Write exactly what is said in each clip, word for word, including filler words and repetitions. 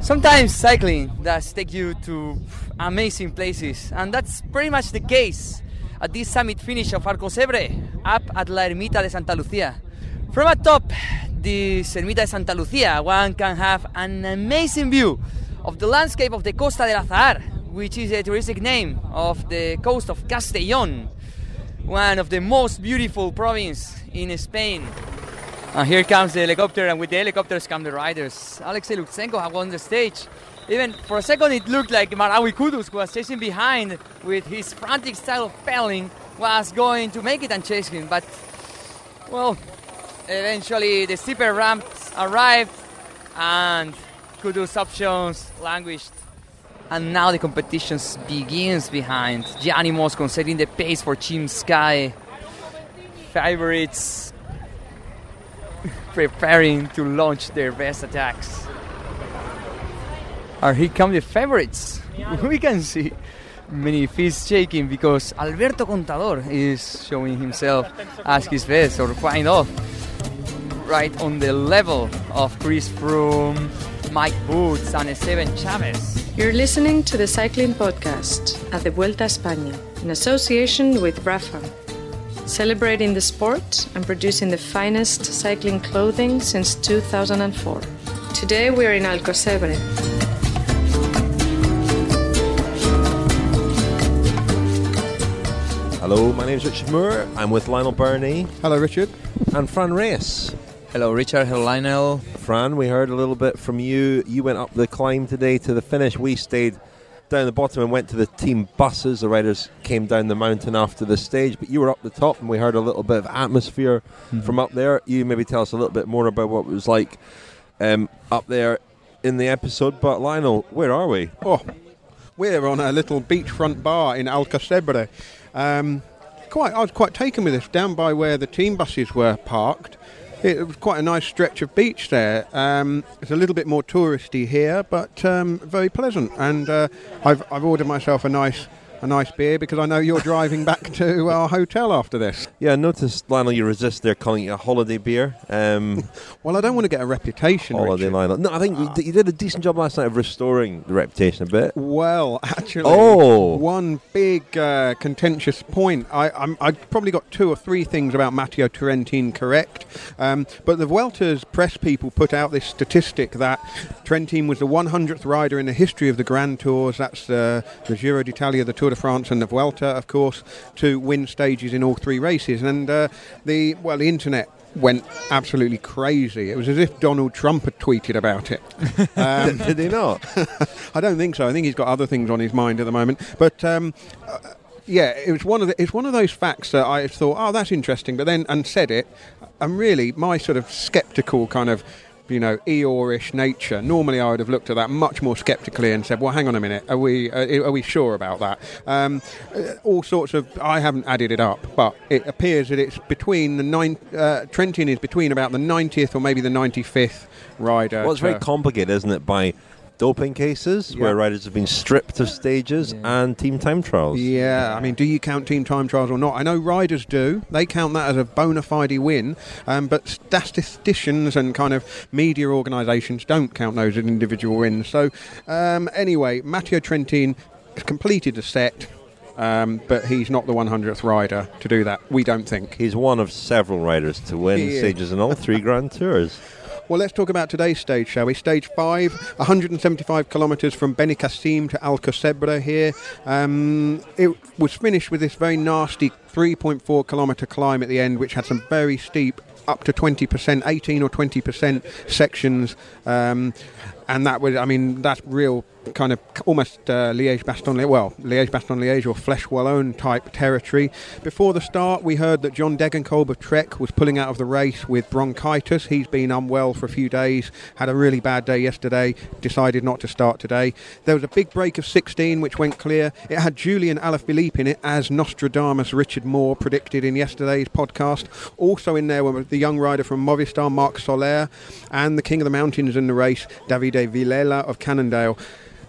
Sometimes cycling does take you to amazing places, and that's pretty much the case at this summit finish of Arcosebre, up at La Ermita de Santa Lucia. From atop this Ermita de Santa Lucia, one can have an amazing view of the landscape of the Costa del Azahar, which is a touristic name of the coast of Castellón, one of the most beautiful provinces in Spain. And here comes the helicopter, and with the helicopters come the riders. Alexei Lutsenko have won the stage. Even for a second it looked like Marawi Kudus, who was chasing behind with his frantic style of pedaling, was going to make it and chase him. But, well, eventually the steeper ramps arrived and Kudus' options languished. And now the competition begins behind. Gianni Moscon setting the pace for Team Sky. Favorites preparing to launch their best attacks. And here come the favorites. We can see many fists shaking because Alberto Contador is showing himself as his best, or quite off, right on the level of Chris Froome, Mike Boots, and Esteban Chavez. You're listening to the Cycling Podcast at the Vuelta a España in association with Rafa, celebrating the sport and producing the finest cycling clothing since two thousand four. Today we're in Alcocebre. Hello, my name is Richard Moore. I'm with Lionel Burney. Hello, Richard. And Fran Reyes. Hello, Richard. Hello, Lionel. Fran, we heard a little bit from you. You went up the climb today to the finish. We stayed down the bottom and went to the team buses. The riders came down the mountain after the stage, but you were up the top and we heard a little bit of atmosphere mm-hmm. from up there. You maybe tell us a little bit more about what it was like um, up there in the episode. But Lionel, where are we? Oh, we're on a little beachfront bar in Alcocebre. Um, quite, I was quite taken with this, down by where the team buses were parked. It was quite a nice stretch of beach there. Um, it's a little bit more touristy here, but um, very pleasant. And uh, I've, I've ordered myself a nice a nice beer because I know you're driving back to our hotel after this. Yeah, I noticed, Lionel, you resist there calling it a holiday beer. Um, well, I don't want to get a reputation, Holiday Richard. Lionel. No, I think uh, you did a decent job last night of restoring the reputation a bit. Well, actually, oh. one big uh, contentious point. I I'm, I probably got two or three things about Matteo Trentin correct, um, but the Vuelta's press people put out this statistic that Trentin was the one hundredth rider in the history of the Grand Tours. That's uh, the Giro d'Italia, the Tour de France and the Vuelta, of course, to win stages in all three races. And uh, the well, the internet went absolutely crazy. It was as if Donald Trump had tweeted about it. Um, Did he not? I don't think so. I think he's got other things on his mind at the moment. But um, uh, yeah, it was one of the, it's one of those facts that I thought, oh, that's interesting. But then and said it, and really my sort of sceptical kind of, you know, Eeyore-ish nature. Normally, I would have looked at that much more sceptically and said, "Well, hang on a minute, are we uh, are we sure about that?" Um, uh, all sorts of. I haven't added it up, but it appears that it's between the nine. Uh, Trentin is between about the ninetieth or maybe the ninety-fifth rider. Well, it's very complicated, isn't it? By doping cases yeah. where riders have been stripped of stages yeah. and team time trials. Yeah, I mean, do you count team time trials or not? I know riders do. They count that as a bona fide win, um, but statisticians and kind of media organisations don't count those as individual wins. So um, anyway, Matteo Trentin has completed the set. Um, but he's not the one hundredth rider to do that, we don't think. He's one of several riders to win he stages is. in all three Grand Tours. Well, let's talk about today's stage, shall we? Stage five, one hundred seventy-five kilometres from Benicassim to Alcocebre here. Um, it was finished with this very nasty three point four kilometre climb at the end, which had some very steep, up to twenty percent, eighteen or twenty percent sections. Um, and that was, I mean, that's real kind of almost uh, Liège-Bastogne, well, Liège-Bastogne-Liège or Flèche Wallonne type territory. Before the start, we heard that John Degenkolb of Trek was pulling out of the race with bronchitis. He's been unwell for a few days, had a really bad day yesterday, decided not to start today. There was a big break of sixteen, which went clear. It had Julian Alaphilippe in it, as Nostradamus Richard Moore predicted in yesterday's podcast. Also in there were the young rider from Movistar, Marc Soler, and the King of the Mountains in the race, Davide Villela of Cannondale.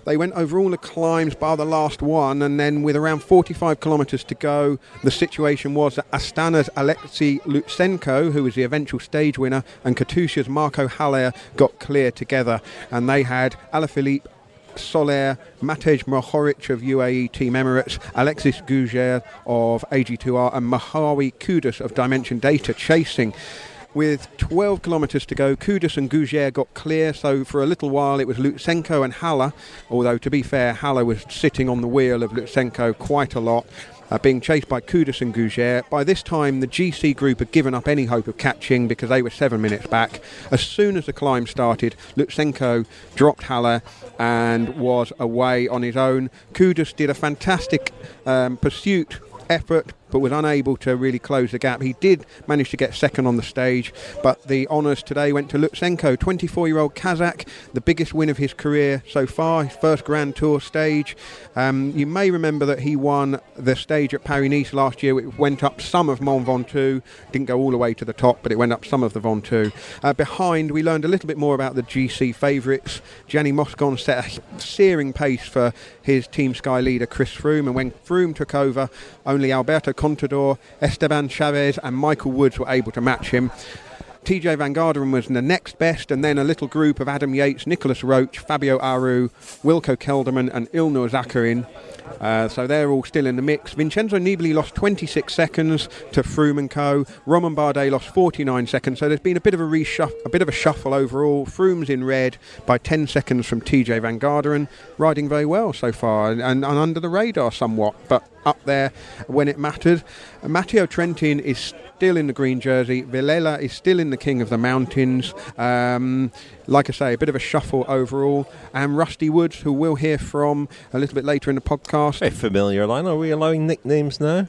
They went over all the climbs bar the last one, and then with around forty-five kilometres to go, the situation was that Astana's Alexei Lutsenko, who was the eventual stage winner, and Katusha's Marco Haller got clear together, and they had Alaphilippe Soler, Matej Mohoric of U A E Team Emirates, Alexis Gouger of A G two R, and Mahawi Kudus of Dimension Data chasing. With twelve kilometres to go, Kudus and Gouger got clear, so for a little while it was Lutsenko and Haller, although to be fair, Haller was sitting on the wheel of Lutsenko quite a lot, uh, being chased by Kudus and Gouger. By this time, the G C group had given up any hope of catching because they were seven minutes back. As soon as the climb started, Lutsenko dropped Haller and was away on his own. Kudus did a fantastic um, pursuit effort, but was unable to really close the gap. He did manage to get second on the stage, but the honours today went to Lutsenko, twenty-four-year-old Kazakh, the biggest win of his career so far, his first Grand Tour stage. Um, you may remember that he won the stage at Paris-Nice last year. It went up some of Mont Ventoux, didn't go all the way to the top, but it went up some of the Ventoux. Uh, behind, we learned a little bit more about the G C favourites. Gianni Moscon set a searing pace for his Team Sky leader Chris Froome, and when Froome took over, only Alberto Contador, Esteban Chavez and Michael Woods were able to match him. T J Van Garderen was the next best, and then a little group of Adam Yates, Nicholas Roach, Fabio Aru, Wilco Kelderman and Ilnur Zakarin. Uh, so they're all still in the mix. Vincenzo Nibali lost twenty-six seconds to Froome and co. Romain Bardet lost forty-nine seconds. So there's been a bit of a reshuff, a bit of a shuffle overall. Froome's in red by ten seconds from T J Van Garderen, riding very well so far and, and, and under the radar somewhat, but up there when it mattered. Uh, Matteo Trentin is still in the green jersey. Villela is still in the King of the Mountains. Um, like I say, a bit of a shuffle overall. And Rusty Woods, who we'll hear from a little bit later in the podcast. Very familiar line. Are we allowing nicknames now?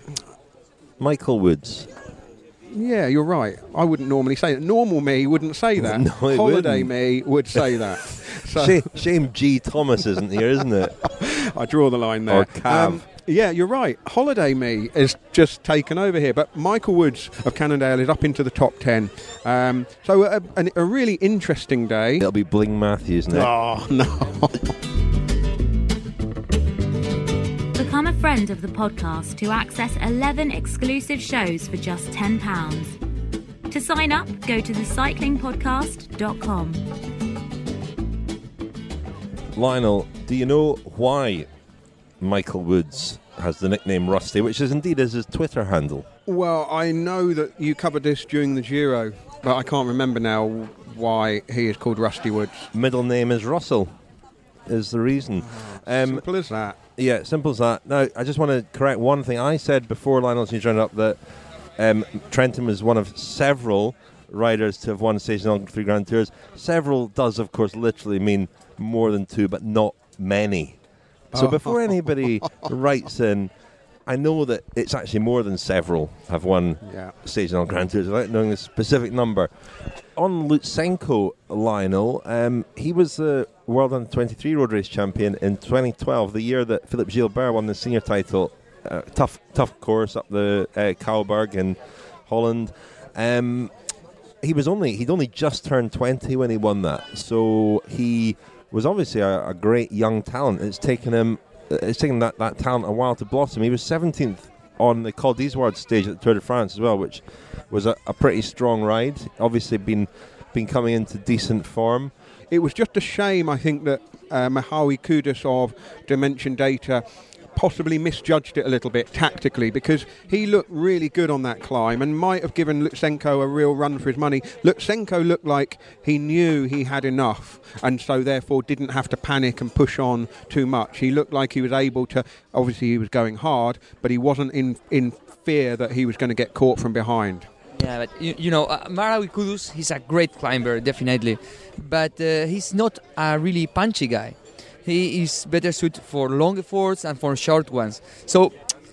Michael Woods. Yeah, you're right. I wouldn't normally say that. Normal me wouldn't say that. No, it Holiday wouldn't. me would say that. So Shame, shame G. Thomas isn't here, isn't it? I draw the line there. Or Cav. Yeah, you're right. Holiday me is just taken over here, but Michael Woods of Cannondale is up into the top ten. Um, so a, a, a really interesting day. It'll be Bling Matthews now. Oh, no. Become a friend of the podcast to access eleven exclusive shows for just ten pounds. To sign up, go to the cycling podcast dot com. Lionel, do you know why Michael Woods has the nickname Rusty, which is indeed is his Twitter handle? Well, I know that you covered this during the Giro, but I can't remember now why he is called Rusty Woods. Middle name is Russell, is the reason. Um, Simple as that. Yeah, simple as that. Now, I just want to correct one thing. I said before Lionel's you joined up that um, Trentin was one of several riders to have won Stage on three Grand Tours. Several does, of course, literally mean more than two, but not many. So before anybody writes in, I know that it's actually more than several have won yeah. Stage on Grand Tours without knowing the specific number. On Lutsenko, Lionel, um, he was the World Under twenty-three road race champion in twenty twelve, the year that Philippe Gilbert won the senior title. Uh, tough, tough course up the uh, Kouwberg in Holland. Um, he was only he'd only just turned twenty when he won that, so he was obviously a, a great young talent. It's taken him, it's taken that, that talent a while to blossom. He was seventeenth on the Col d'Izoard stage at the Tour de France as well, which was a, a pretty strong ride. Obviously been been coming into decent form. It was just a shame, I think, that uh, Mahawi Kudus of Dimension Data possibly misjudged it a little bit tactically, because he looked really good on that climb and might have given Lutsenko a real run for his money. Lutsenko looked like he knew he had enough and so therefore didn't have to panic and push on too much. He looked like he was able to, obviously he was going hard, but he wasn't in, in fear that he was going to get caught from behind. Yeah, but you, you know, uh, Mahawi Kudus, he's a great climber, definitely, but uh, he's not a really punchy guy. He is better suited for long efforts and for short ones. So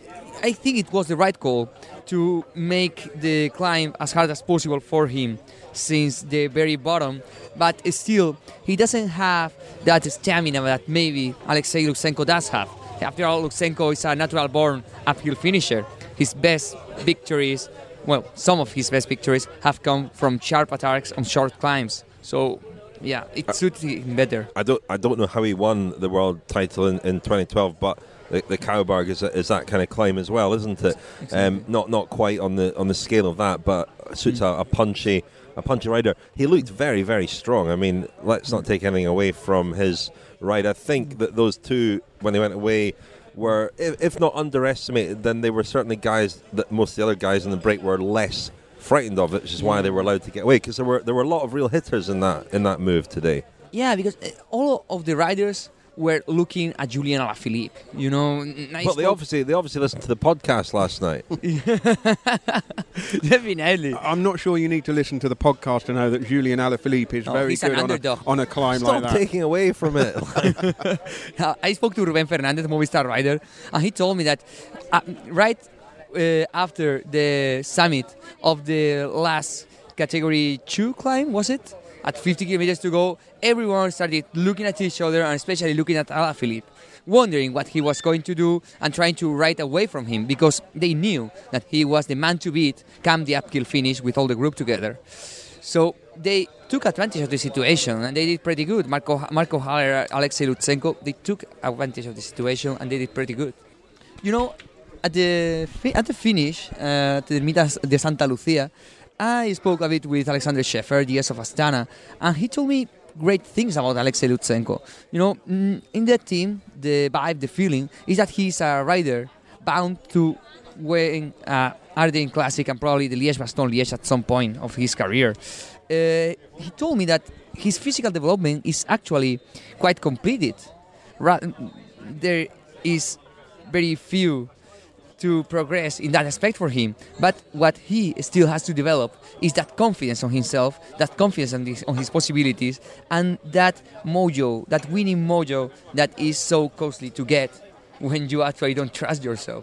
I think it was the right call to make the climb as hard as possible for him since the very bottom. But still, he doesn't have that stamina that maybe Alexei Lutsenko does have. After all, Lutsenko is a natural-born uphill finisher. His best victories, well, some of his best victories have come from sharp attacks on short climbs. So yeah, it suits him better. I don't I don't know how he won the world title in, in twenty twelve, but the, the Kauberg is, is that kind of climb as well, isn't it? Exactly. Um, not not quite on the on the scale of that, but suits mm. a, a punchy a punchy rider. He looked very very strong. I mean, let's not take anything away from his ride. I think that those two, when they went away, were, if, if not underestimated, then they were certainly guys that most of the other guys in the break were less frightened of it, which is why they were allowed to get away, because there were there were a lot of real hitters in that in that move today. Yeah, because all of the riders were looking at Julien Alaphilippe. You know, nice but they obviously they obviously listened to the podcast last night. Definitely. I'm not sure you need to listen to the podcast to know that Julien Alaphilippe is no, very good on a, on a climb Stop like that. Stop taking away from it. I spoke to Ruben Fernandez, Movistar rider, and he told me that uh, right uh, after the summit of the last category two climb, was it? At fifty kilometers to go, everyone started looking at each other, and especially looking at Alaphilippe, wondering what he was going to do and trying to ride away from him, because they knew that he was the man to beat come the uphill finish with all the group together. So they took advantage of the situation, and they did pretty good. Marco Marco Haller, Alexei Lutsenko, they took advantage of the situation, and they did pretty good. You know, at the fi- at the finish, uh, to the Ermita de Santa Lucia, I spoke a bit with Alexander Scheffer, D S of Astana, and he told me great things about Alexei Lutsenko. You know, in that team, the vibe, the feeling is that he's a rider bound to win uh, Ardennes Classic and probably the Liège-Bastogne-Liège at some point of his career. Uh, he told me that his physical development is actually quite completed. Ra- there is very few to progress in that aspect for him, but what he still has to develop is that confidence on himself, that confidence on his, on his possibilities, and that mojo, that winning mojo that is so costly to get when you actually don't trust yourself.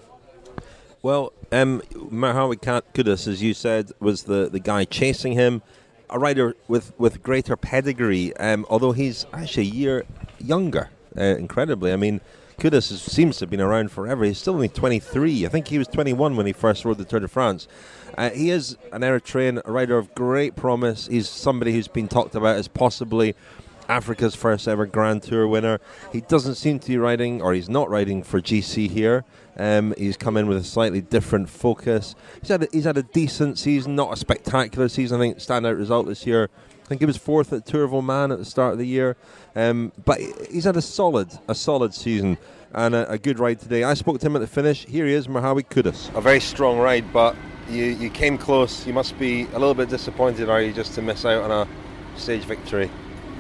Well, um, Mohamed Kudus, as you said, was the, the guy chasing him, a rider with, with greater pedigree, um, although he's actually a year younger, uh, incredibly. I mean, Kudus is, seems to have been around forever. He's still only twenty-three. I think he was twenty-one when he first rode the Tour de France. Uh, he is an Eritrean, a rider of great promise. He's somebody who's been talked about as possibly Africa's first ever Grand Tour winner. He doesn't seem to be riding, or he's not riding for G C here. Um, he's come in with a slightly different focus. He's had a, he's had a decent season, not a spectacular season. I think standout result this year, I think he was fourth at Tour of Oman at the start of the year. Um, but he's had a solid, a solid season and a, a good ride today. I spoke to him at the finish. Here he is, Mohamed Kudus. A very strong ride, but you, you came close. You must be a little bit disappointed, are you, just to miss out on a stage victory?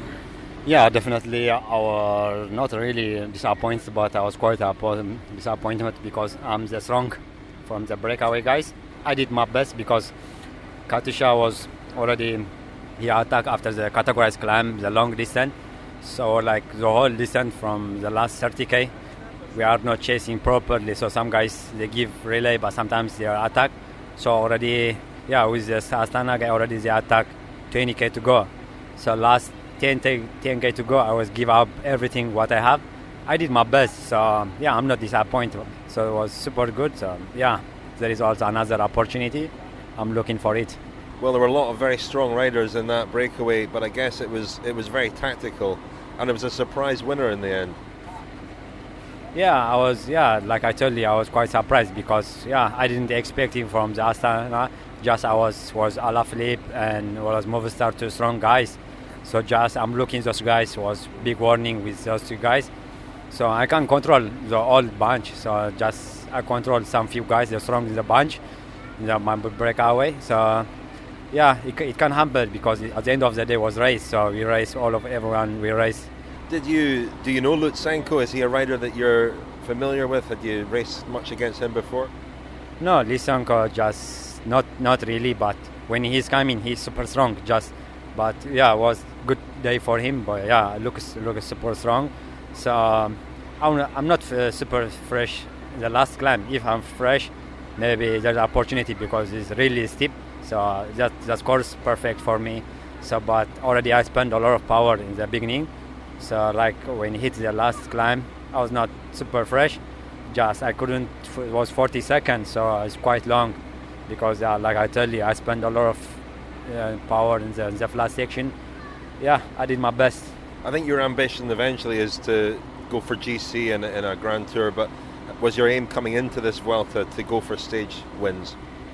Yeah, definitely. I was not really disappointed, but I was quite disappointed because I'm the strong from the breakaway guys. I did my best because Katusha was already he attacked after the categorized climb, the long distance. So like the whole distance from the last thirty K, we are not chasing properly. So some guys, they give relay, but sometimes they are attack. So already, yeah, with the Astana guy, already they attack twenty K to go. So last ten K to go, I was give up everything what I have. I did my best. So yeah, I'm not disappointed. So it was super good. So yeah, there is also another opportunity. I'm looking for it. Well, there were a lot of very strong riders in that breakaway, but I guess it was it was very tactical, and it was a surprise winner in the end. Yeah, I was. Yeah, like I told you, I was quite surprised because yeah, I didn't expect him from the Astana. Just I was was Alaphilippe and was Movistar, two strong guys. So just I'm looking those guys was big warning with those two guys. So I can control the whole bunch. So just I control some few guys. They're strong in the bunch, in the my breakaway. So. Yeah, it, it can happen because at the end of the day was race, so we race all of everyone. We race. Did you do you know Lutsenko? Is he a rider that you're familiar with? Had you raced much against him before? No, Lutsenko just not not really. But when he's coming, he's super strong. Just, but yeah, it was good day for him. But yeah, looks looks super strong. So um, I'm I'm not uh, super fresh in the last climb. If I'm fresh, maybe there's an opportunity because it's really steep. So that that course perfect for me. So but already I spent a lot of power in the beginning. So like when he hit the last climb, I was not super fresh. Just I couldn't. It was forty seconds, so it's quite long because uh, like I tell you, I spent a lot of uh, power in the, in the last section. yeah, I did my best. I think your ambition eventually is to go for G C in, in a Grand Tour, but was your aim coming into this Vuelta to go for stage wins?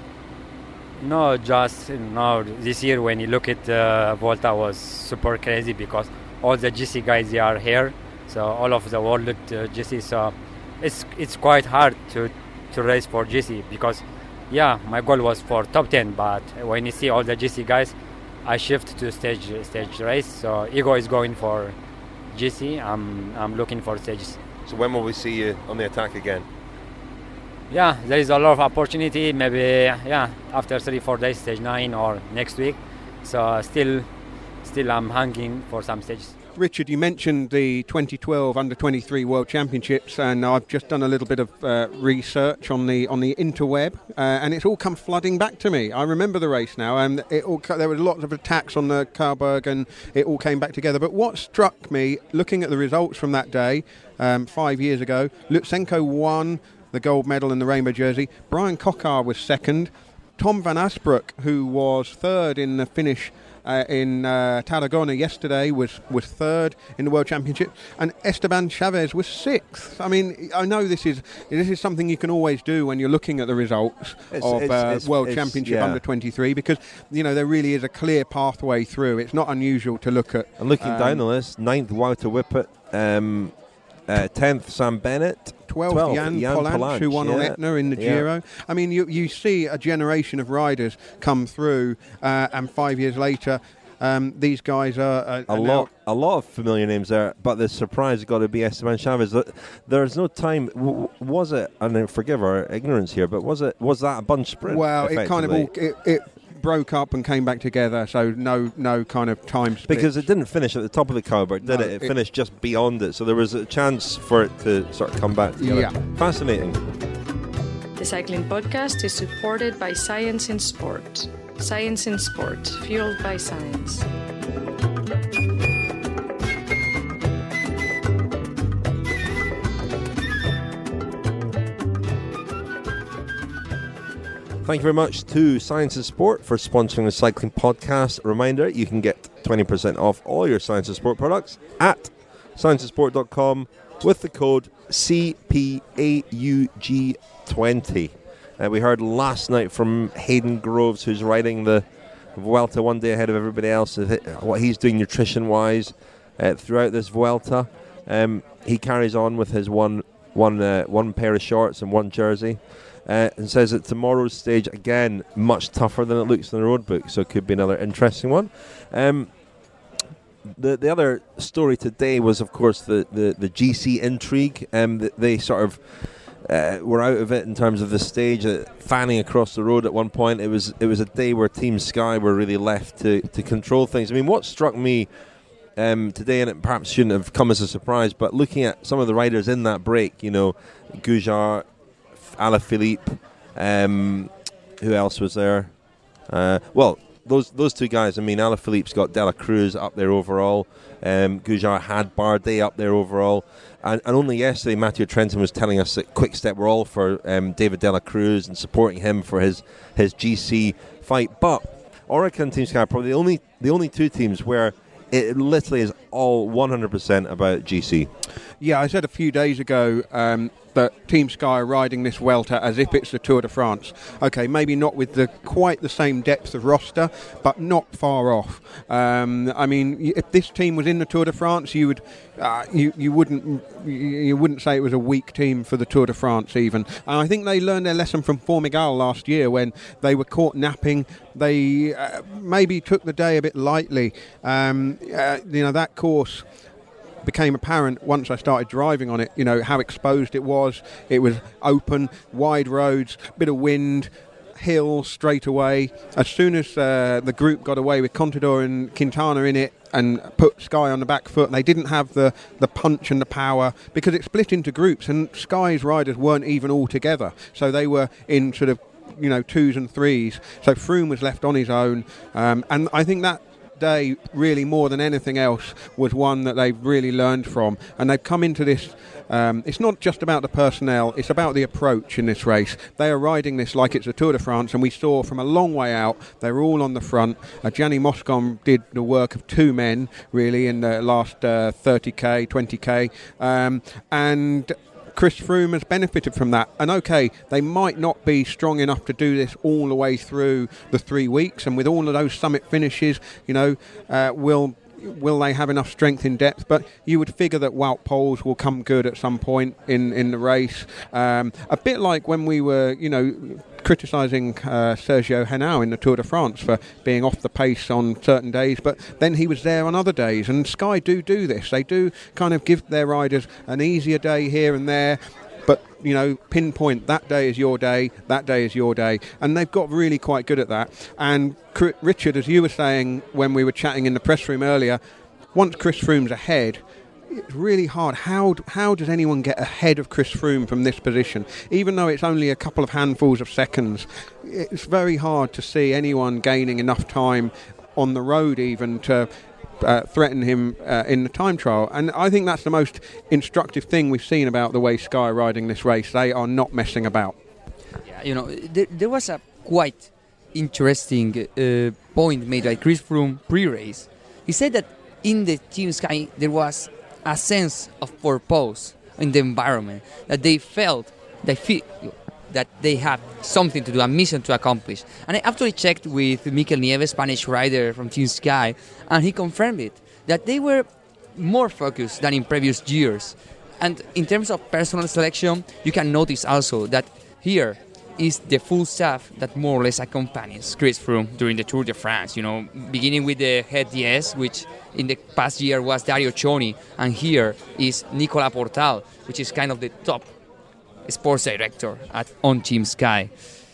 No, just no. This year, when you look at uh, Volta, was super crazy because all the G C guys they are here, so all of the world uh, G C. So it's it's quite hard to to race for G C because, yeah, my goal was for top ten. But when you see all the G C guys, I shift to stage stage race. So Igor is going for G C. I'm I'm looking for stages. So when will we see you on the attack again? Yeah, there is a lot of opportunity. Maybe yeah, after three four days, stage nine or next week. So still, still I'm hanging for some stages. Richard, you mentioned the twenty twelve under twenty-three World Championships, and I've just done a little bit of uh, research on the on the interweb, uh, and it's all come flooding back to me. I remember the race now, and it all, there were lots of attacks on the Karberg, and it all came back together. But what struck me, looking at the results from that day, um, five years ago, Lutsenko won the gold medal in the rainbow jersey. Brian Kocar was second. Tom van Asbroek, who was third in the finish Uh, in uh, Tarragona yesterday, was, was third in the World Championship, and Esteban Chavez was sixth. I mean, I know this is this is something you can always do when you're looking at the results it's, of it's, uh, it's, World it's, Championship yeah. under twenty-three, because you know there really is a clear pathway through. It's not unusual to look at. And looking um, down the list, ninth Wouter Whippet, um, uh, tenth Sam Bennett, twelfth, twelfth Jan, Jan Pollanc, Pollanc, who won on yeah. Etna in the Yeah. Giro. I mean, you, you see a generation of riders come through, uh, and five years later, um, these guys are, are, A are lot, now a lot of familiar names there, but the surprise has got to be Esteban Chavez. There's no time. W- was it? And forgive our ignorance here, but was it? Was that a bunch sprint? Well, it kind of all it, it broke up and came back together, so no no kind of time split. Because it didn't finish at the top of the Karberg, did No, it? It it- finished just beyond it, so there was a chance for it to sort of come back together. Yeah. Fascinating. The Cycling Podcast is supported by Science in Sport. Science in Sport, fueled by science. Thank you very much to Science and Sport for sponsoring the Cycling Podcast. A reminder, you can get twenty percent off all your Science and Sport products at science and sport dot com with the code C P A U G twenty. Uh, we heard last night from Hayden Groves, who's riding the Vuelta one day ahead of everybody else, what he's doing nutrition-wise uh, throughout this Vuelta. Um, he carries on with his one, one, uh, one pair of shorts and one jersey. Uh, and says that tomorrow's stage, again, much tougher than it looks in the road book, so it could be another interesting one. Um, the the other story today was, of course, the, the, the G C intrigue. Um, the, they sort of uh, were out of it in terms of the stage, uh, fanning across the road at one point. It was it was a day where Team Sky were really left to, to control things. I mean, what struck me um, today, and it perhaps shouldn't have come as a surprise, but looking at some of the riders in that break, you know, Gujart, Alaphilippe, um, who else was there? Uh, well, those those two guys. I mean, Alaphilippe's got De La Cruz up there overall. Um, Gujart had Bardet up there overall. And, and only yesterday, Mathieu Trentin was telling us that Quick Step were all for um, David De La Cruz and supporting him for his, his G C fight. But Orica and Team Sky are probably the only the only two teams where it literally is all one hundred percent about G C. Yeah, I said a few days ago um, that Team Sky are riding this Vuelta as if it's the Tour de France. Okay, maybe not with the quite the same depth of roster, but not far off. Um, I mean, y- if this team was in the Tour de France, you would uh, you you wouldn't you, you wouldn't say it was a weak team for the Tour de France even. And I think they learned their lesson from Formigal last year when they were caught napping. They uh, maybe took the day a bit lightly. Um, uh, you know, that course became apparent once I started driving on it, you know, how exposed it was. It was open, wide roads, bit of wind, hill straight away. As soon as uh, the group got away with Contador and Quintana in it and put Sky on the back foot, they didn't have the, the punch and the power because it split into groups and Sky's riders weren't even all together. So they were in sort of, you know, twos and threes. So Froome was left on his own. Um, and I think that that day, really more than anything else, was one that they've really learned from. And they've come into this, um, it's not just about the personnel, it's about the approach in this race. They are riding this like it's a Tour de France, and we saw from a long way out, they were all on the front. Uh, Gianni Moscon did the work of two men, really, in the last uh, thirty k, twenty k. Um, and Chris Froome has benefited from that. And okay, they might not be strong enough to do this all the way through the three weeks, and with all of those summit finishes, you know, uh, will will they have enough strength in depth? But you would figure that Wout Poels will come good at some point in, in the race. Um, a bit like when we were, you know, criticising uh, Sergio Henao in the Tour de France for being off the pace on certain days, but then he was there on other days. And Sky do do this. They do kind of give their riders an easier day here and there, but, you know, pinpoint that day is your day, that day is your day. And they've got really quite good at that. And Richard, as you were saying when we were chatting in the press room earlier, once Chris Froome's ahead, it's really hard. How how does anyone get ahead of Chris Froome from this position? Even though it's only a couple of handfuls of seconds, it's very hard to see anyone gaining enough time on the road even to uh, threaten him uh, in the time trial. And I think that's the most instructive thing we've seen about the way Sky are riding this race. They are not messing about. Yeah, you know, there, there was a quite interesting uh, point made by Chris Froome pre-race. He said that in the Team Sky there was a sense of purpose in the environment, that they felt, they feel that they have something to do, a mission to accomplish. And I actually checked with Mikel Nieve, Spanish rider from Team Sky, and he confirmed it, that they were more focused than in previous years. And in terms of personal selection, you can notice also that here is the full staff that more or less accompanies Chris Froome during the Tour de France, you know, beginning with the head D S, which in the past year was Dario Cioni, and here is Nicolas Portal, which is kind of the top sports director at on Team Sky.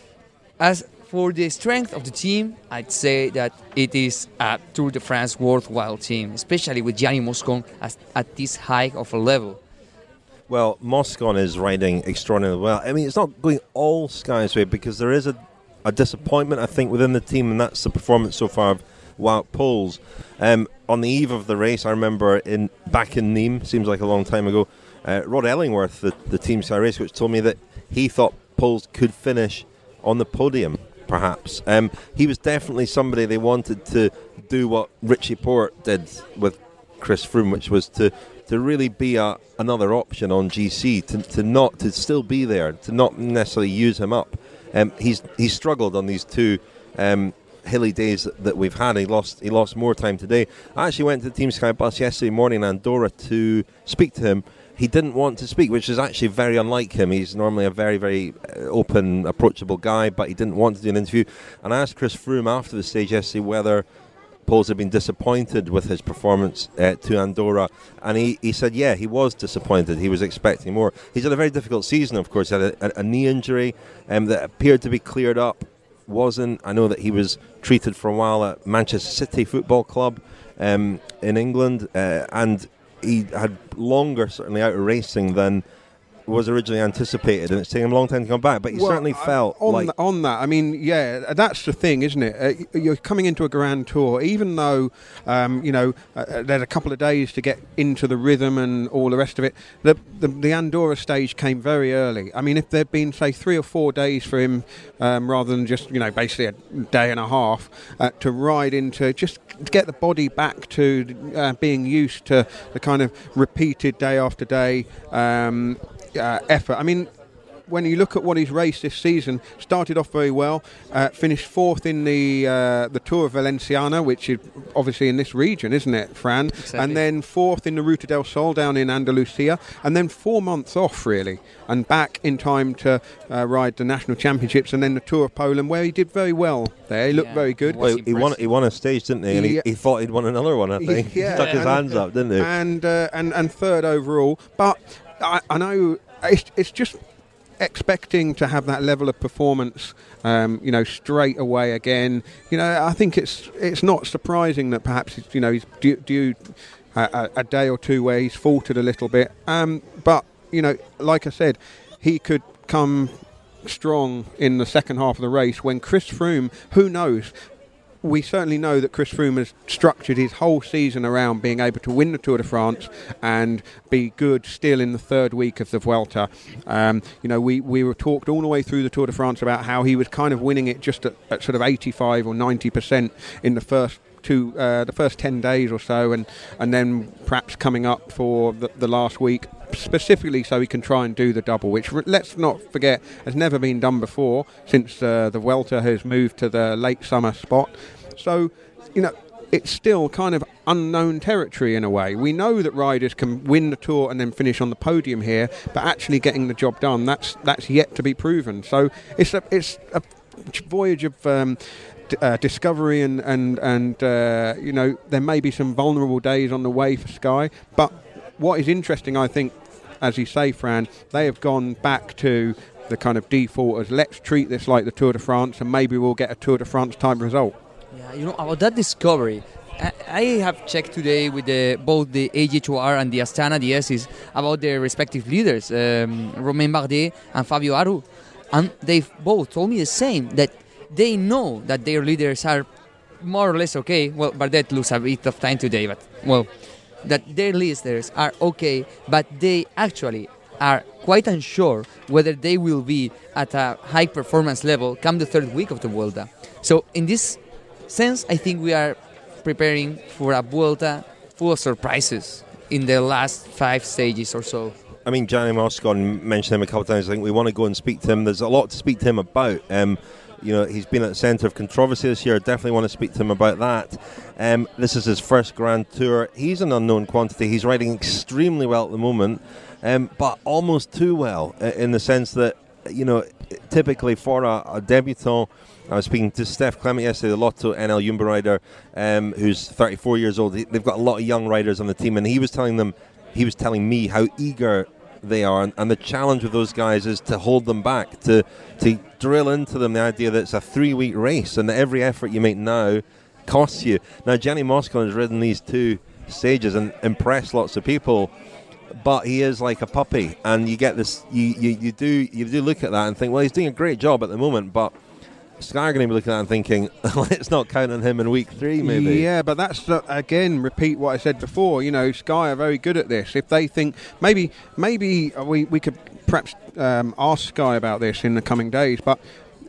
As for the strength of the team, I'd say that it is a Tour de France worthwhile team, especially with Gianni Moscon as, at this high of a level. Well, Moscon is riding extraordinarily well. I mean, it's not going all Sky's way because there is a, a disappointment, I think, within the team, and that's the performance so far of Wout Poels. Um, on the eve of the race, I remember in back in Nîmes, seems like a long time ago, uh, Rod Ellingworth, the, the Team Sky race coach, told me that he thought Poels could finish on the podium, perhaps. Um, he was definitely somebody they wanted to do what Richie Porte did with Chris Froome, which was to to really be a, another option on G C, to, to not to still be there, to not necessarily use him up. Um, he's he's struggled on these two um, hilly days that, that we've had. He lost he lost more time today. I actually went to the Team Sky bus yesterday morning in Andorra to speak to him. He didn't want to speak, which is actually very unlike him. He's normally a very, very open, approachable guy, but he didn't want to do an interview. And I asked Chris Froome after the stage yesterday whether Poels had been disappointed with his performance uh, to Andorra, and he, he said yeah, he was disappointed. He was expecting more. He's had a very difficult season, of course. He had a, a, a knee injury um, that appeared to be cleared up, wasn't. I know that he was treated for a while at Manchester City Football Club um, in England, uh, and he had longer certainly out of racing than was originally anticipated, and it's taken him a long time to come back, but he well, certainly I, felt on like... The, on that, I mean, yeah, that's the thing, isn't it? Uh, you're coming into a Grand Tour, even though, um, you know, uh, there's a couple of days to get into the rhythm and all the rest of it. The, the, the Andorra stage came very early. I mean, if there'd been, say, three or four days for him, um, rather than just, you know, basically a day and a half, uh, to ride into, just to get the body back to uh, being used to the kind of repeated day after day um Uh, effort. I mean, when you look at what he's raced this season, started off very well, uh, finished fourth in the uh, the Tour of Valenciana, which is obviously in this region, isn't it, Fran? Exactly. And then fourth in the Ruta del Sol down in Andalusia, and then four months off, really, and back in time to uh, ride the national championships and then the Tour of Poland, where he did very well there. He looked yeah, very good. Well, he won. He won a stage, didn't he? And he, yeah. he thought he'd won another one. I think Yeah, he stuck his and, hands up, didn't he? And uh, and and third overall, but I, I know it's, it's just expecting to have that level of performance, um, you know, straight away again. You know, I think it's it's not surprising that perhaps it's, you know, he's due, due a, a day or two where he's faltered a little bit. Um, but you know, like I said, he could come strong in the second half of the race when Chris Froome, who knows, we certainly know that Chris Froome has structured his whole season around being able to win the Tour de France and be good still in the third week of the Vuelta. Um, you know, we, we were talked all the way through the Tour de France about how he was kind of winning it just at, at sort of eighty-five or ninety percent in the first two, uh, the first ten days or so, and, and then perhaps coming up for the, the last week, specifically so he can try and do the double, which, let's not forget, has never been done before since uh, the Vuelta has moved to the late summer spot. So, you know, it's still kind of unknown territory in a way. We know that riders can win the Tour and then finish on the podium here, but actually getting the job done, that's that's yet to be proven. So it's a it's a voyage of um, d- uh, discovery, and and and uh, you know, there may be some vulnerable days on the way for Sky, but what is interesting, I think, as you say, Fran, they have gone back to the kind of default as let's treat this like the Tour de France, and maybe we'll get a Tour de France type result. Yeah, you know, about that discovery, I, I have checked today with the, both the A G H R and the Astana D Ss about their respective leaders, um, Romain Bardet and Fabio Aru, and they've both told me the same, that they know that their leaders are more or less okay. Well, Bardet loses a bit of time today, but, well, that their leaders are okay, but they actually are quite unsure whether they will be at a high performance level come the third week of the Vuelta. So in this sense, I think we are preparing for a Vuelta full of surprises in the last five stages or so. I mean, Gianni Moscon mentioned him a couple of times. I think we want to go and speak to him. There's a lot to speak to him about. Um, you know, he's been at the centre of controversy this year. Definitely want to speak to him about that. Um, this is his first Grand Tour. He's an unknown quantity. He's riding extremely well at the moment, um, but almost too well in the sense that, you know, typically for a, a debutant, I was speaking to Steph Clement yesterday, the Lotto N L Jumbo rider, um, who's thirty-four years old. They've got a lot of young riders on the team, and he was telling them, he was telling me how eager they are, and, and the challenge with those guys is to hold them back, to to drill into them the idea that it's a three-week race, and that every effort you make now costs you. Now, Gianni Moscon has ridden these two stages and impressed lots of people, but he is like a puppy, and you get this. You, you, you do you do look at that and think, well, he's doing a great job at the moment, but Sky are going to be looking at that and thinking, let's not count on him in week three, maybe. Yeah, but that's, uh, again, repeat what I said before. You know, Sky are very good at this. If they think, maybe maybe we, we could perhaps um, ask Sky about this in the coming days, but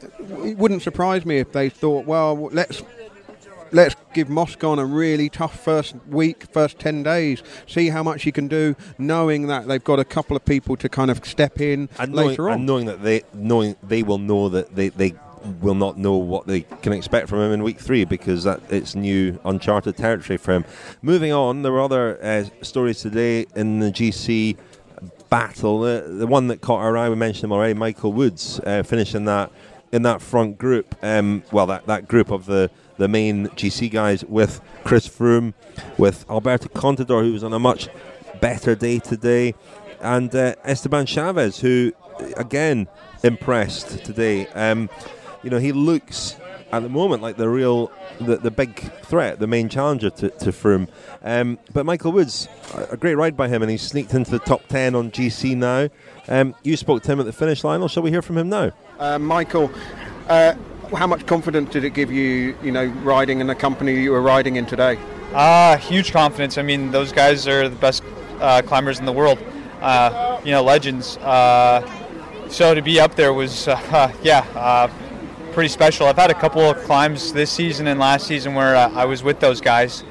it wouldn't surprise me if they thought, well, let's let's give Moscon a really tough first week, first ten days, see how much he can do, knowing that they've got a couple of people to kind of step in and knowing, later on. And knowing that they, knowing they will know that they... they will not know what they can expect from him in week three, because that it's new, uncharted territory for him. Moving on, there were other uh, stories today in the G C battle. The, the one that caught our eye, we mentioned him already, Michael Woods, uh, finishing that in that front group. Um, well, that, that group of the, the main G C guys, with Chris Froome, with Alberto Contador, who was on a much better day today, and uh, Esteban Chavez, who again impressed today. Um, You know, he looks at the moment like the real, the, the big threat, the main challenger to, to Froome. Um, but Michael Woods, a, a great ride by him, and he's sneaked into the top ten on G C now. Um, you spoke to him at the finish line, or shall we hear from him now? Uh, Michael, uh, how much confidence did it give you, you know, riding in the company you were riding in today? Ah, uh, huge confidence. I mean, those guys are the best uh, climbers in the world. Uh, you know, legends. Uh, so to be up there was, uh, yeah, uh, pretty special. I've had a couple of climbs this season and last season where uh, I was with those guys,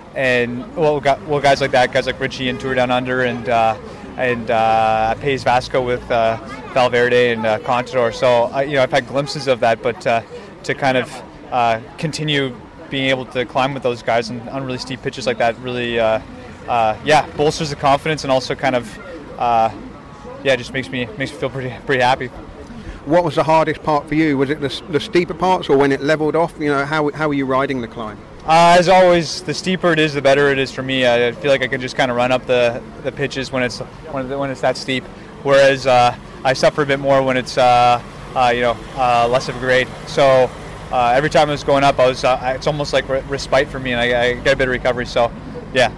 and well, got, well, guys like that, guys like Richie and Tour Down Under, and uh, and uh, País Vasco with uh, Valverde and uh, Contador. So uh, you know, I've had glimpses of that, but uh, to kind of uh, continue being able to climb with those guys on, on really steep pitches like that, really, uh, uh, yeah, bolsters the confidence, and also kind of, uh, yeah, just makes me makes me feel pretty pretty happy. What was the hardest part for you? Was it the, the steeper parts, or when it leveled off? You know, how how were you riding the climb? Uh, as always, the steeper it is, the better it is for me. I feel like I can just kind of run up the, the pitches when it's when, when it's that steep, whereas uh, I suffer a bit more when it's uh, uh, you know uh, less of a grade. So uh, every time I was going up, I was uh, it's almost like respite for me, and I, I get a bit of recovery. So yeah.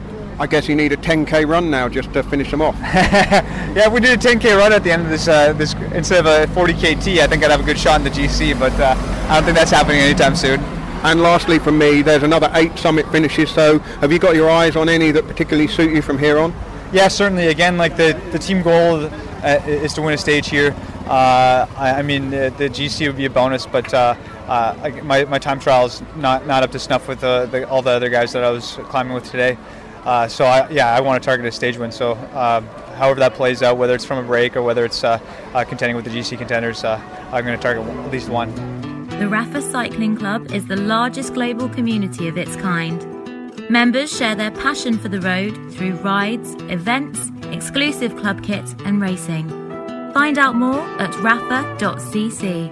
I guess you need a ten K run now just to finish them off. Yeah, if we did a ten K run at the end of this, uh, this instead of a forty K T, I think I'd have a good shot in the G C, but uh, I don't think that's happening anytime soon. And lastly from me, there's another eight summit finishes, so have you got your eyes on any that particularly suit you from here on? Yeah, certainly. Again, like the, the team goal uh, is to win a stage here. Uh, I, I mean, the, the G C would be a bonus, but uh, uh, I, my, my time trial is not, not up to snuff with the, the, all the other guys that I was climbing with today. Uh, so, I, yeah, I want to target a stage win. So, uh, however that plays out, whether it's from a break or whether it's uh, uh, contending with the G C contenders, uh, I'm going to target at least one. The Rapha Cycling Club is the largest global community of its kind. Members share their passion for the road through rides, events, exclusive club kits and racing. Find out more at rapha dot c c.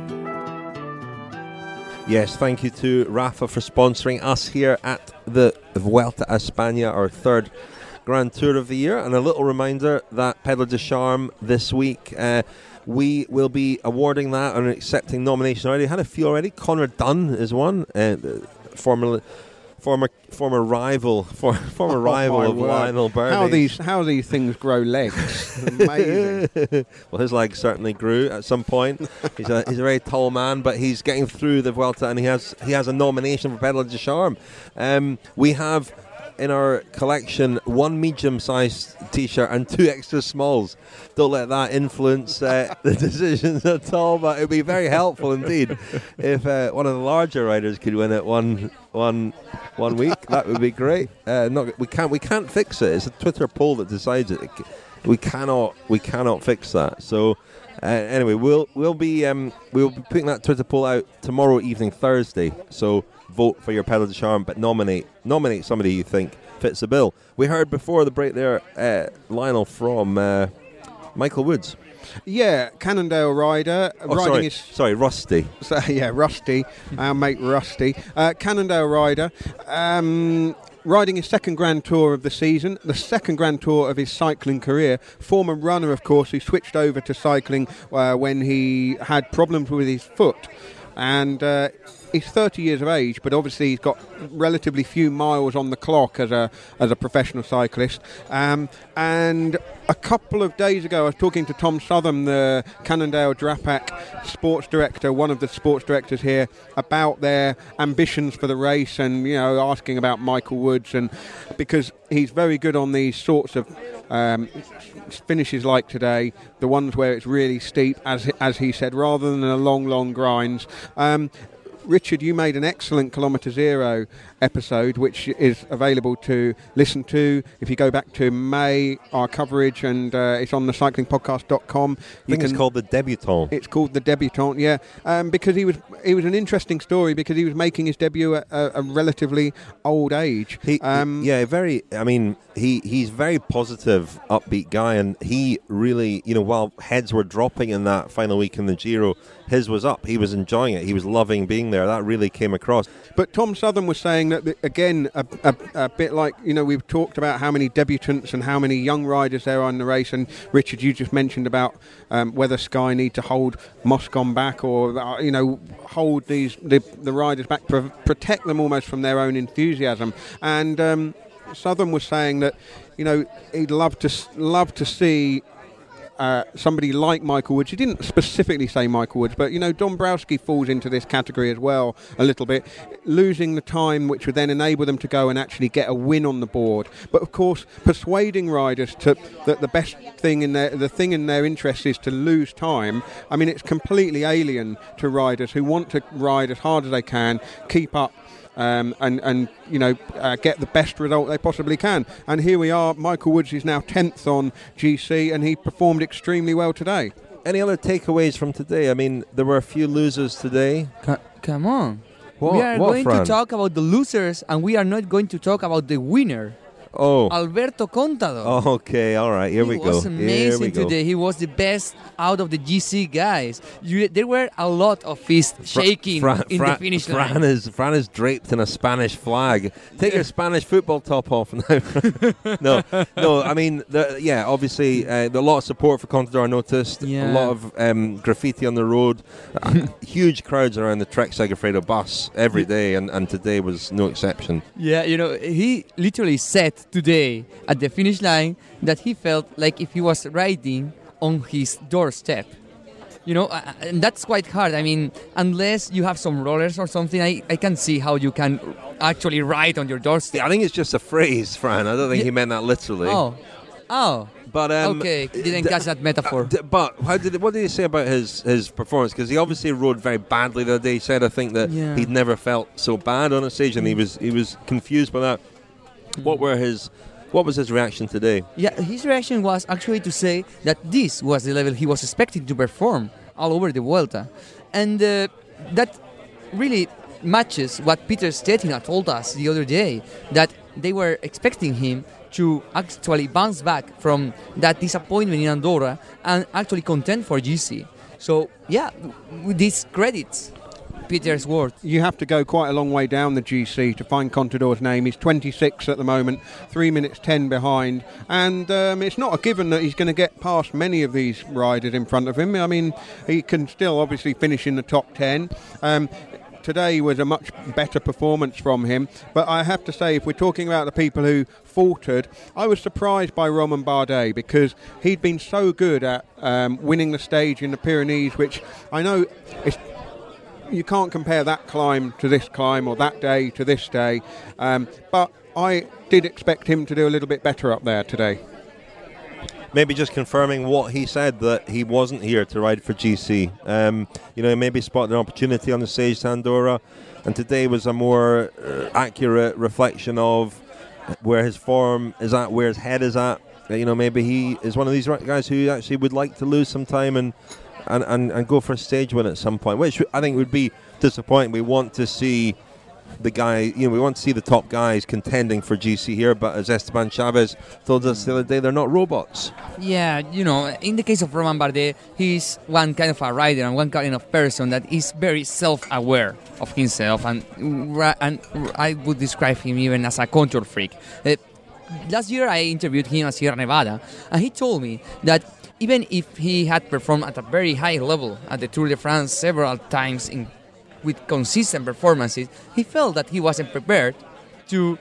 Yes, thank you to Rapha for sponsoring us here at the Vuelta a España, our third Grand Tour of the year. And a little reminder that Pedal de Charme this week, uh, we will be awarding that and accepting nomination already. Had a few already. Conrad Dunn is one, uh, former former former rival, for, former oh rival of word. Lionel Bird. How these how these things grow legs? Amazing. Well, his legs certainly grew at some point. He's a he's a very tall man, but he's getting through the Vuelta, and he has he has a nomination for Pedal de Charme. Um, we have in our collection one medium-sized T-shirt and two extra smalls. Don't let that influence uh, the decisions at all, but it would be very helpful indeed if uh, one of the larger riders could win it one one one week. That would be great. Uh, not we can't we can't fix it. It's a Twitter poll that decides it. We cannot we cannot fix that. So uh, anyway, we'll we'll be um, we'll be putting that Twitter poll out tomorrow evening, Thursday. So vote for your Pedal de Charme, but nominate nominate somebody you think fits the bill. We heard before the break there, uh, Lionel, from uh, Michael Woods. Yeah, Cannondale rider. Oh, riding sorry, his, sorry, Rusty. So, yeah, Rusty, our mate Rusty. Uh, Cannondale rider. Um, riding his second Grand Tour of the season, the second Grand Tour of his cycling career. Former runner, of course, who switched over to cycling uh, when he had problems with his foot. And uh, he's thirty years of age, but obviously he's got relatively few miles on the clock as a as a professional cyclist. Um, and a couple of days ago, I was talking to Tom Southam, the Cannondale Drapac sports director, one of the sports directors here, about their ambitions for the race, and you know, asking about Michael Woods, and because he's very good on these sorts of um, finishes like today, the ones where it's really steep, as as he said, rather than the long, long grinds. Um, Richard, you made an excellent Kilometre Zero episode, which is available to listen to if you go back to May, our coverage, and uh, it's on the cycling podcast dot com. I think it's called The Debutant. It's called The Debutant, yeah, um, because he was it was an interesting story because he was making his debut at a, a relatively old age. He, um, yeah, very, I mean, he, he's very positive, upbeat guy, and he really, you know, while heads were dropping in that final week in the Giro, his was up. He was enjoying it. He was loving being there. That really came across. But Tom Southern was saying that, again, a, a, a bit like, you know, we've talked about how many debutants and how many young riders there are in the race, and Richard, you just mentioned about um, whether Sky need to hold Moscon back or, uh, you know, hold these the, the riders back, pro- protect them almost from their own enthusiasm. And um, Southern was saying that, you know, he'd love to love to see Uh, somebody like Michael Woods. He didn't specifically say Michael Woods, but you know, Dombrowski falls into this category as well a little bit, losing the time which would then enable them to go and actually get a win on the board. But of course, persuading riders to that the best thing in their the thing in their interest is to lose time. I mean, it's completely alien to riders who want to ride as hard as they can, keep up. Um, and, and you know uh, get the best result they possibly can. And here we are. Michael Woods is now tenth on G C, and he performed extremely well today. Any other takeaways from today? I mean, there were a few losers today. C- come on. What, we are what, going Fran? to talk about the losers, and we are not going to talk about the winner. Oh, Alberto Contador. Oh, okay, all right, here he we go. He was Here amazing we go. today. He was the best out of the G C guys. You, there were a lot of fists shaking Fran, in Fran, the finish line. Fran is, Fran is draped in a Spanish flag. Take your Spanish football top off now. no, no. I mean, the, yeah, obviously, uh, a lot of support for Contador I noticed. Yeah. A lot of um, graffiti on the road. uh, huge crowds around the Trek Segafredo bus every day, and, and today was no exception. Yeah, you know, he literally said today at the finish line that he felt like if he was riding on his doorstep. You know, uh, and that's quite hard. I mean, unless you have some rollers or something, I, I can see how you can actually ride on your doorstep. Yeah, I think it's just a phrase, Fran. I don't think Yeah. he meant that literally. Oh, oh. But um, okay, didn't d- catch that metaphor. d- but how did what did he say about his, his performance? Because he obviously rode very badly the other day. He said, I think that Yeah. he'd never felt so bad on a stage, and he was he was confused by that. What were his what was his reaction today? Yeah, his reaction was actually to say that this was the level he was expected to perform all over the Vuelta, and uh, that really matches what Peter Stetina told us the other day, that they were expecting him to actually bounce back from that disappointment in Andorra and actually contend for G C. So, yeah, with this credits Peter's word. You have to go quite a long way down the G C to find Contador's name. He's twenty-six at the moment, three minutes ten behind, and um, it's not a given that he's going to get past many of these riders in front of him. I mean, he can still obviously finish in the top ten. Um, Today was a much better performance from him, but I have to say, if we're talking about the people who faltered, I was surprised by Romain Bardet, because he'd been so good at um, winning the stage in the Pyrenees, which I know it's, you can't compare that climb to this climb or that day to this day, um, but I did expect him to do a little bit better up there today. Maybe just confirming what he said, that he wasn't here to ride for G C. Um, you know, maybe spotted an opportunity on the stage to Andorra, and today was a more uh, accurate reflection of where his form is at, where his head is at. Uh, you know, maybe he is one of these guys who actually would like to lose some time and, and, and, and go for a stage win at some point, which I think would be disappointing. We want to see the guy, you know, we want to see the top guys contending for G C here, but as Esteban Chavez told us the other day, they're not robots. Yeah, you know, in the case of Romain Bardet, he's one kind of a rider and one kind of person that is very self-aware of himself, and and I would describe him even as a control freak. Uh, last year I interviewed him at Sierra Nevada, and he told me that even if he had performed at a very high level at the Tour de France several times in with consistent performances, he felt that he wasn't prepared to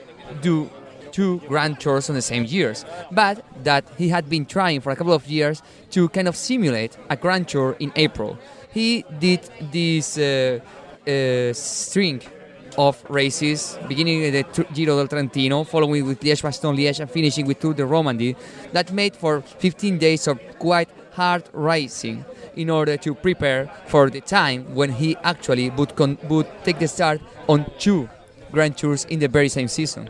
do two Grand Tours on the same years, but that he had been trying for a couple of years to kind of simulate a Grand Tour in April. He did this uh, uh, string of races, beginning with the Giro del Trentino, following with Liège-Bastogne-Liège, and finishing with Tour de Romandie, that made for fifteen days of quite hard racing in order to prepare for the time when he actually would, con- would take the start on two Grand Tours in the very same season.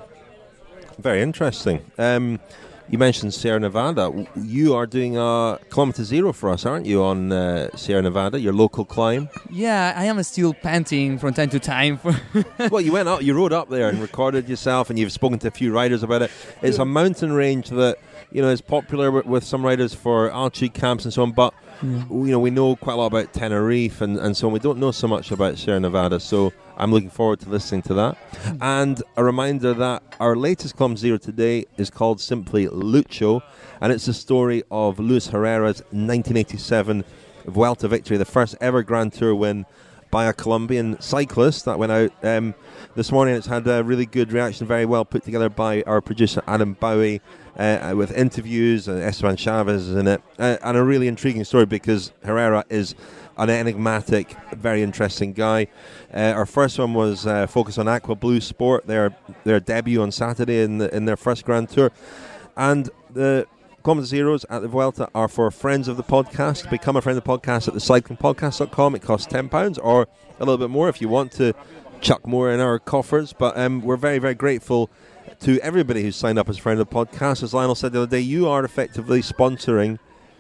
Very interesting. Um, you mentioned Sierra Nevada. You are doing a Kilometer Zero for us, aren't you, on uh, Sierra Nevada, your local climb? Yeah, I am still panting from time to time. Well, you went up, you rode up there and recorded yourself, and you've spoken to a few riders about it. It's a mountain range that, you know, is popular with, with some riders for altitude camps and so on, but yeah. you know, we know quite a lot about Tenerife and, and so on. We don't know so much about Sierra Nevada, so I'm looking forward to listening to that. And a reminder that our latest Kilometer Zero today is called simply Lucho, and it's the story of Luis Herrera's nineteen eighty-seven Vuelta victory, the first ever Grand Tour win by a Colombian cyclist. That went out um, this morning. It's had a really good reaction, very well put together by our producer Adam Bowie, uh, with interviews, and Esteban Chavez is in it, uh, and a really intriguing story because Herrera is an enigmatic, very interesting guy. Uh, our first one was uh, focused on Aqua Blue Sport, their their debut on Saturday in the, in their first Grand Tour, and the Kilometer Zeros at the Vuelta are for friends of the podcast. Become a friend of the podcast at the cycling podcast dot com. It costs ten pounds or a little bit more if you want to chuck more in our coffers. But um, we're very, very grateful to everybody who's signed up as a friend of the podcast. As Lionel said the other day, you are effectively sponsoring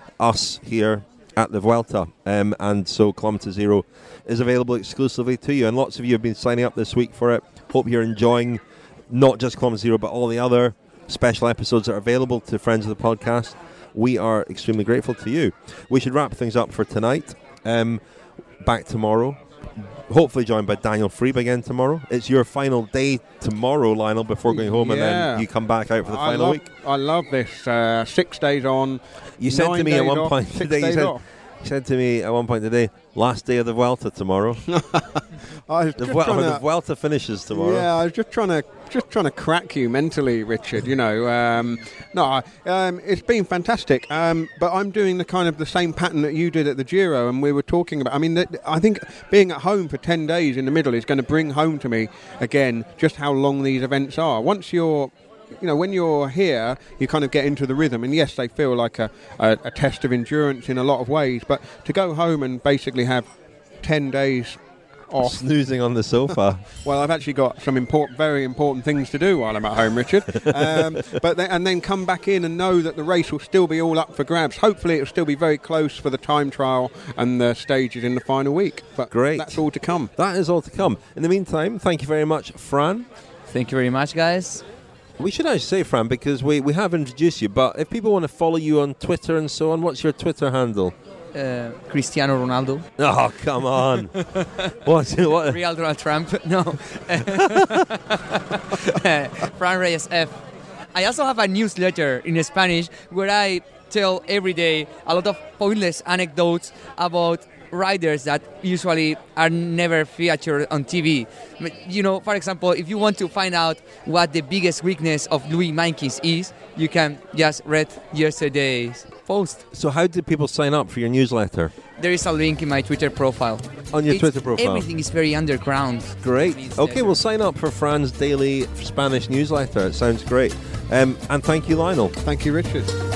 us here at the Vuelta. Um, and so Kilometer Zero is available exclusively to you. And lots of you have been signing up this week for it. Hope you're enjoying not just Kilometer Zero, but all the other special episodes that are available to friends of the podcast. We are extremely grateful to you. We should wrap things up for tonight. Um, back tomorrow. Hopefully joined by Daniel Friebe again tomorrow. It's your final day tomorrow, Lionel, before going home, yeah. and then you come back out for the I final love, week. I love this. Uh, six days on. You said to me at one off, point today, you said, said to me at one point today, last day of the Vuelta tomorrow. I was the, just Vuel- trying the to, Vuelta finishes tomorrow. Yeah, I was just trying to just trying to crack you mentally, Richard. You know, um, no, um, it's been fantastic. Um, but I'm doing the kind of the same pattern that you did at the Giro, and we were talking about. I mean, th- I think being at home for ten days in the middle is going to bring home to me again just how long these events are. Once you're You know, when you're here, you kind of get into the rhythm, and yes, they feel like a, a, a test of endurance in a lot of ways. But to go home and basically have ten days off, snoozing on the sofa. Well, I've actually got some important, very important things to do while I'm at home, Richard. Um, but then, and then come back in and know that the race will still be all up for grabs. Hopefully, it'll still be very close for the time trial and the stages in the final week. But great, that's all to come. That is all to come. In the meantime, thank you very much, Fran. Thank you very much, guys. We should actually say, Fran, because we, we have introduced you, but if people want to follow you on Twitter and so on, what's your Twitter handle? Uh, Cristiano Ronaldo. Oh, come on. What's it? What? Real Donald Trump. No. Fran Reyes F. I also have a newsletter in Spanish where I tell every day a lot of pointless anecdotes about riders that usually are never featured on T V. You know, for example, if you want to find out what the biggest weakness of Louis Meintjes is, you can just read yesterday's post. So how did people sign up for your newsletter? There is a link in my Twitter profile. On your it's, Twitter profile? Everything is very underground. Great. Okay, we'll sign up for Fran's daily Spanish newsletter. It sounds great. Um, and thank you, Lionel. Thank you, Richard.